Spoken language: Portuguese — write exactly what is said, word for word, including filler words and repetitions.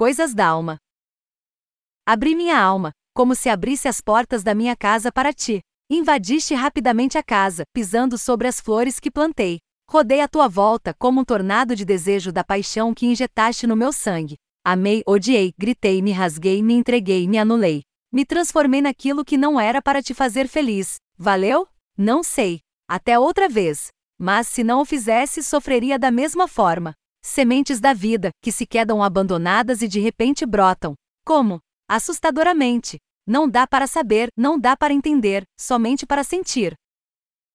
Coisas da alma. Abri minha alma, como se abrisse as portas da minha casa para ti. Invadiste rapidamente a casa, pisando sobre as flores que plantei. Rodei à tua volta como um tornado de desejo da paixão que injetaste no meu sangue. Amei, odiei, gritei, me rasguei, me entreguei, me anulei. Me transformei naquilo que não era para te fazer feliz. Valeu? Não sei. Até outra vez. Mas se não o fizesse, sofreria da mesma forma. Sementes da vida, que se quedam abandonadas e de repente brotam. Como? Assustadoramente. Não dá para saber, não dá para entender, somente para sentir.